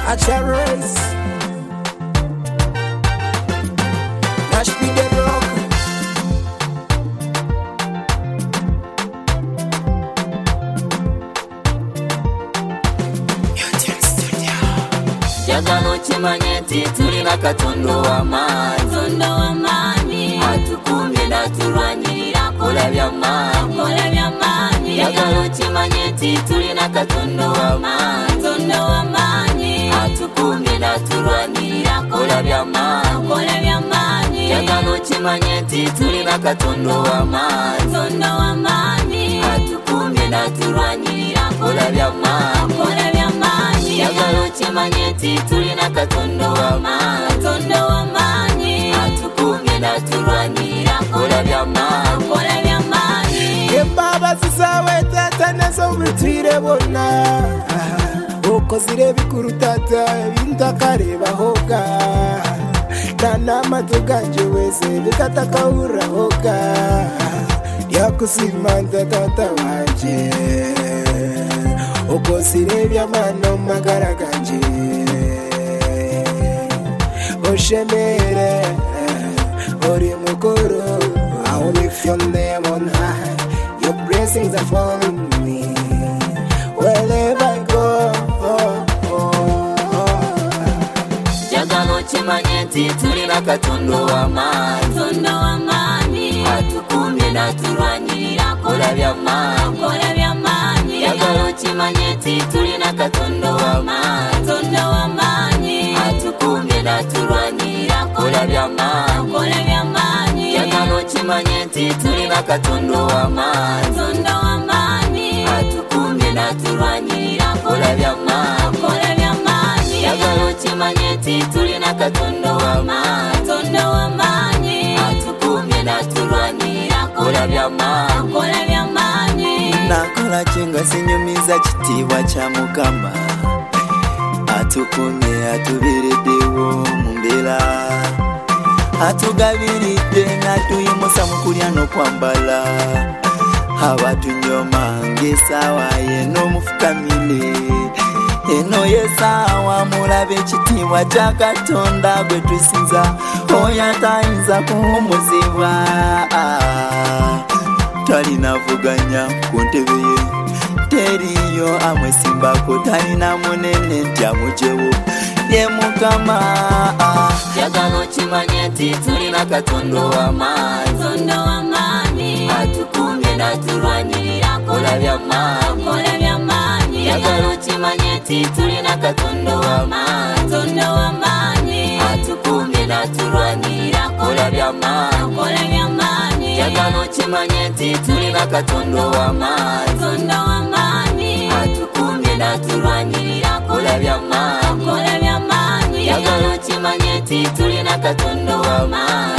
Acharace Nash be the rock. Jagano chimanyeti tulina katondo wa mani atukumye na turwanirira kola bya mani Jagano chimanyeti tulina katondo wa mani atukumye na turwanirira kola bya mani Jagano chimanyeti tulina katondo wa mani atukumye na turwanirira kola bya mani Jagalo chimanyeti tulina katondo wa mani atukumye na turwanirira kola bya mani Baba sisawe tata naso bitire bona ukozire bikuru tata bintakareba hoga nana matuganje wese bikataka urahoga yakusimanta tata wanje ukozire byamano magaraganje oshemere ori mukuru I only feel them on high. Your blessings are following me wherever I go. Jagano chimanyeti tulina katondo wa mani atukumye na turwanirira kola bya mani Jagano chimanyeti tulina katondo wa mani atukumye na turwanirira kola bya mani Jagano chimanyeti tulina katondo wa mani atukumye na turwanirira kola bya mani Jagano chimanyeti tulina katondo wa mani atukumye na turwanirira kola bya mani Nakola chinga sinyumiza chitiwa cha Mukama atukumye atubiriddewo mumbera atugabiride natuyimusa mukulya n'okwambala abatunyoma ng'esaawa yeno mufukamire eno yesaawa mulabe ekitiibwa kya Katonda gwe tusinza oyo atayinza kuwumuzibwa talinavuganya ku ntebe ye teriyo amwesimbako talina munene nti amujewo ye Mukama Jagano chimanyeti tulina katondo wa mani atukumye na turwanirira kola bya mani Jagano chimanyeti tulina katondo wa mani atukumye na turwanirira kola bya mani Jagano chimanyeti tulina katondo wa mani atukumye na turwanirira kola bya mani Jagano chimanyeti tulina katondo wa mani